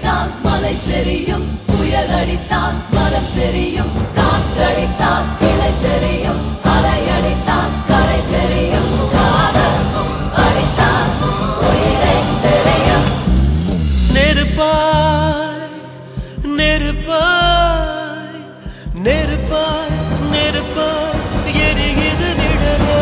அடித்தால் மலை செறியும், புயல் அடித்தால் மரம் செறியும், காற்றடித்தால் இலை செறியும், அலை அடித்தால் கரை செறியும், காதல் அடித்தால் உயிரை செறியும். நெருப்பாய் நெருப்பாய் நெருப்பாய் நெருப்பாய் எரியுது நிழலே.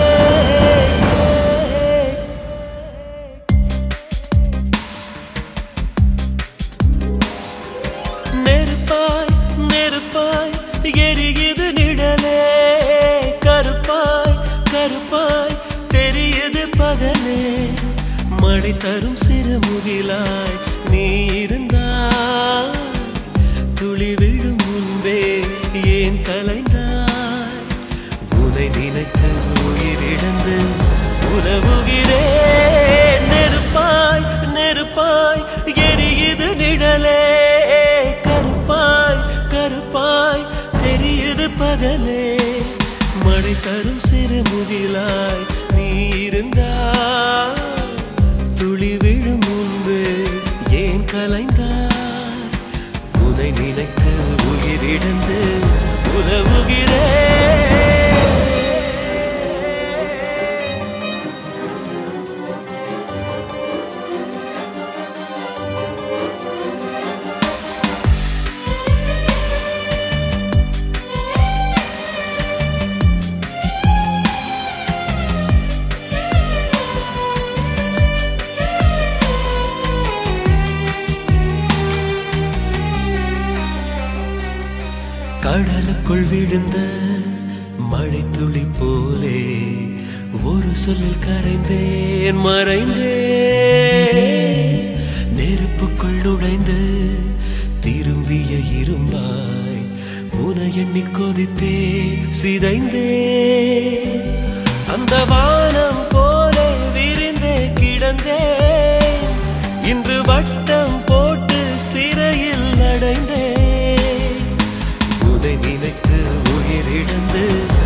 நெருப்பாய் நெருப்பாய் எரியுது நிழலே. கருப்பாய் கருப்பாய் தெரியுது பகலே. மழை தரும் சிறு முகிலாய் நீ இருந்தாய். துளி விழும் முன்பே ஏன் கலைந்தாய்? உனை நினைத்து உயிரிழந்து உலவுகிறேன். நெருப்பாய் நெருப்பாய் எரியுது நிழலே. கருப்பாய் கருப்பாய் தெரியுது பகலே. மழை தரும் சிறு முகிலாய் நீ இருந்தாய். துளி விழும் முன்பு ஏன் கலைந்தாய்? உனை நினைத்து உயிரிழந்து உலவுகிறேன். கடலுக்குள் விழுந்த மழை துளி போலே ஒரு சொல்லில் கரைந்தேன் மறைந்தேன். நெருப்புக்குள் நுழைந்து திரும்பிய இரும்பாய் உனை எண்ணி கொதித்தே சிதைந்தே. அந்த வானம் போல விரிந்தே கிடந்தேன். இன்று வட்டம் போட்டு சிறையில் அடைந்தேன். நினைத்து உயிரிழந்து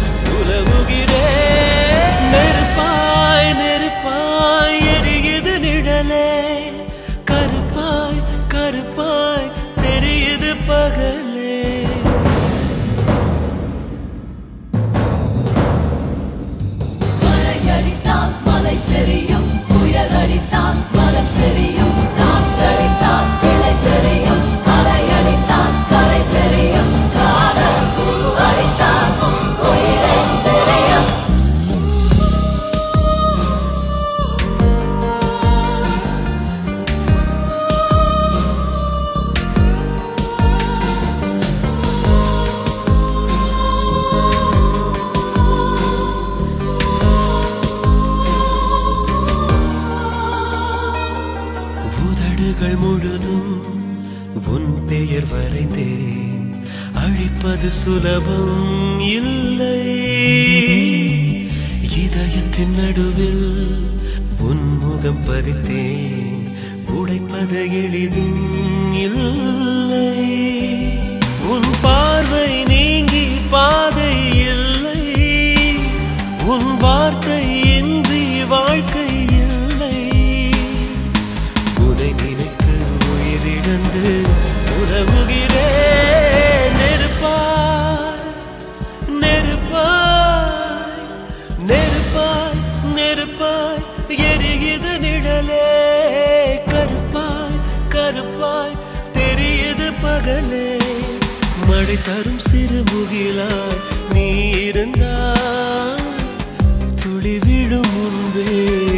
உலவுகிறேன். நெருப்பாய் நெருப்பாய் எரியுது நிழலே. கருப்பாய் கருப்பாய் தெரியுது பகலே. மழை அடித்தால் மலை செறியும், புயல் அடித்தால் மரம் செறியும், காற்றடித்தால் இலை செறியும், அலை அடித்தால் கரை செறியும், காதல் அடித்தால் உயிரை செறியும். உதடுகள் முழுதும் உன் பெயர் வரைந்தேன். அழிப்பது சுலபம் இல்லை. இதயத்தின் நடுவில் உன் முகம் பதித்தேன். உடைப்பது எளிதும் இல்லை. உன் பார்வை நீங்கி பாதை இல்லை. உன் வார்த்தை இன்றி வாழ்க்கை இல்லை. உனை நினைத்து உயிரிழந்து உலவுகிறேன். நெருப்பாய் நெருப்பாய் நெருப்பாய் நெருப்பாய் எரியுது நிழலே. கருப்பாய் கருப்பாய் தெரியுது பகலே. மழை தரும் சிறு முகிலாய் நீ இருந்தாய். துளி விழும் முன்பே